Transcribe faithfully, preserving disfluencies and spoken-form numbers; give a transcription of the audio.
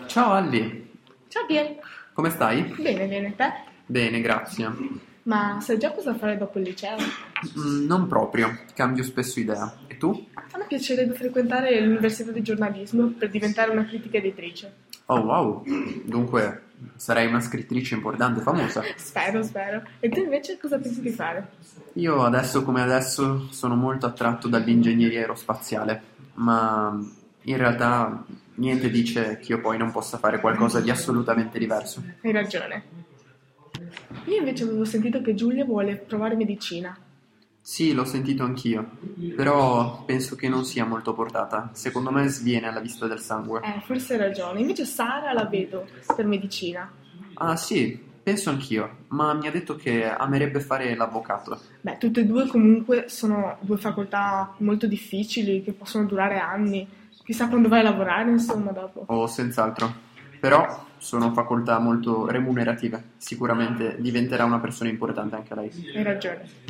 Ciao Alli, Ciao Pier, come stai? bene, bene, te? Bene, grazie. Ma sai già cosa fare dopo il liceo? Mm, non proprio, cambio spesso idea. E tu? A me piacerebbe frequentare l'università di giornalismo per diventare una critica editrice. Oh wow, dunque sarai una scrittrice importante, famosa. Spero, spero. E tu invece cosa pensi di fare? Io adesso come adesso sono molto attratto dall'ingegneria aerospaziale, ma in realtà niente dice che io poi non possa fare qualcosa di assolutamente diverso. Hai ragione. Io invece avevo sentito che Giulia vuole provare medicina. Sì, l'ho sentito anch'io, però penso che non sia molto portata. Secondo me sviene alla vista del sangue. Eh, forse hai ragione. Invece Sara la vedo per medicina. Ah sì, penso anch'io, ma mi ha detto che amerebbe fare l'avvocato. Beh, tutte e due comunque sono due facoltà molto difficili che possono durare anni. Chissà quando vai a lavorare, insomma, dopo. O senz'altro. Però sono facoltà molto remunerative. Sicuramente diventerà una persona importante anche lei. Hai ragione.